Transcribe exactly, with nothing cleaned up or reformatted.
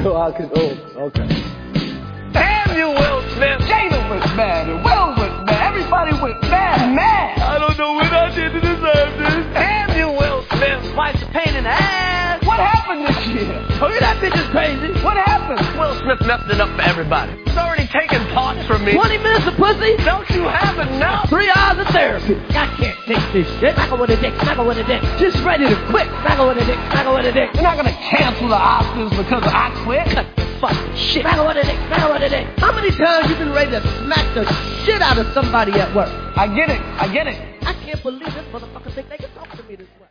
So I could, oh, okay. Damn you, Will Smith. Jada was mad and Will was mad. Everybody was mad, mad. I don't know what I did to deserve this. Damn you, Will Smith. Wife's a pain in the ass. What happened this year? Oh, yeah, that bitch is crazy. What happened? Will Smith messed it up for everybody. He's already taken parts from me. twenty minutes of pussy? Don't you have enough? Three hours of therapy. I can't take this shit. Smack her with a dick, smack her with a dick. Just ready to quit. Smack her with a dick, smack her with a dick. You're not gonna cancel the Oscars because I quit? Cut the fucking shit. Smack her with a dick, smack her with a dick. How many times you been ready to smack the shit out of somebody at work? I get it, I get it. I can't believe this motherfucker think they can talk to me this way.